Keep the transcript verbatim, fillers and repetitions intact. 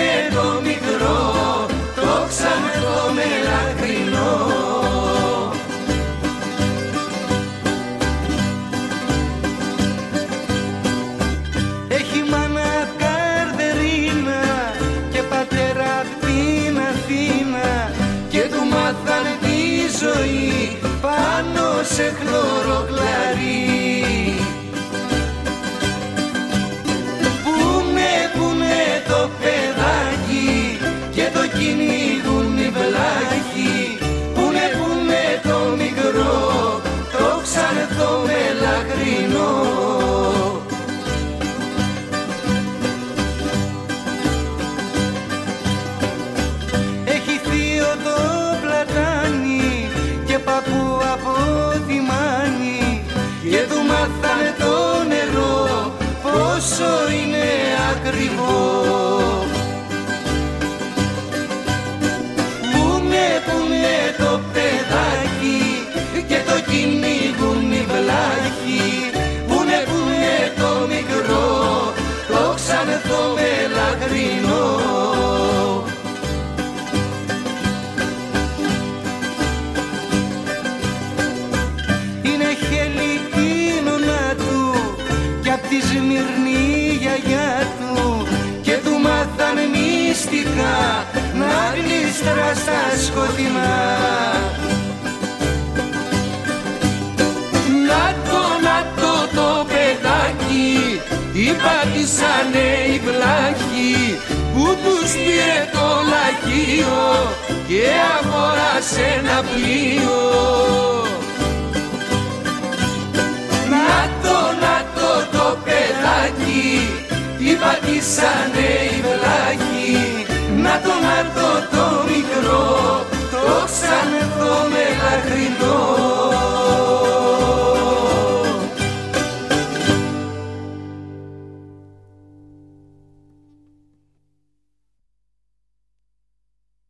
το μικρό, το ξανθό μελαχρινό. Έχει μάνα καρδερίνα και πατέρα απ' την Αθήνα και του μάθανε τη ζωή πάνω σε χλωροκλαρί. Πούνε, πούνε το παιδάκι και το κυνηγούν οι βλάχοι. Πούνε, πούνε το μικρό, το ξανθό μελαχρινό. Έχει θείο το πλατάνι και παππού από τη Μάνη και του μάθανε το νερό πόσο είναι ακριβό. Πούνε, πούνε το παιδάκι και το κυνηγούν οι βλάχοι. Πούνε, πούνε το μικρό, το ξανθό μελαχρινό. Είναι χέλη η νονά του κι απ' τη Σμύρνη η γιαγιά του και του μάθανε μυστικά να γλίστρα στα σκοτεινά. Να το, να το το παιδάκι, τι πατήσανε οι βλάχοι που τους πήρε το λαχείο και αγόρασε ένα πλοίο. Να το, να το το παιδάκι, τι πατήσανε